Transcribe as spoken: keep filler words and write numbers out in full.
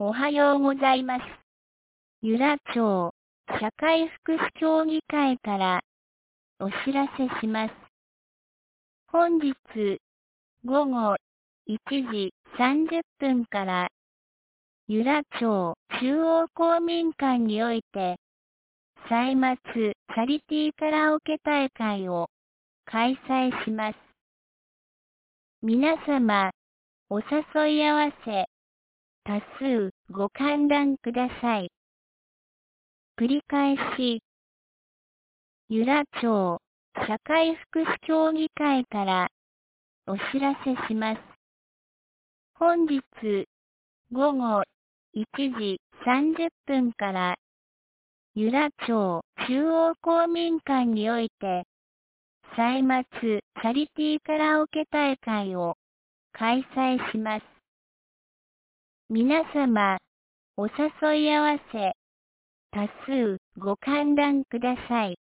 おはようございます。由良町社会福祉協議会からお知らせします。本日午後いちじさんじゅっぷんから由良町中央公民館において歳末チャリティーカラオケ大会を開催します。皆様お誘い合わせ多数ご観覧ください。繰り返し、由良町社会福祉協議会からお知らせします。本日午後いちじさんじゅっぷんから由良町中央公民館において歳末チャリティーカラオケ大会を開催します。皆様お誘い合わせ多数ご観覧ください。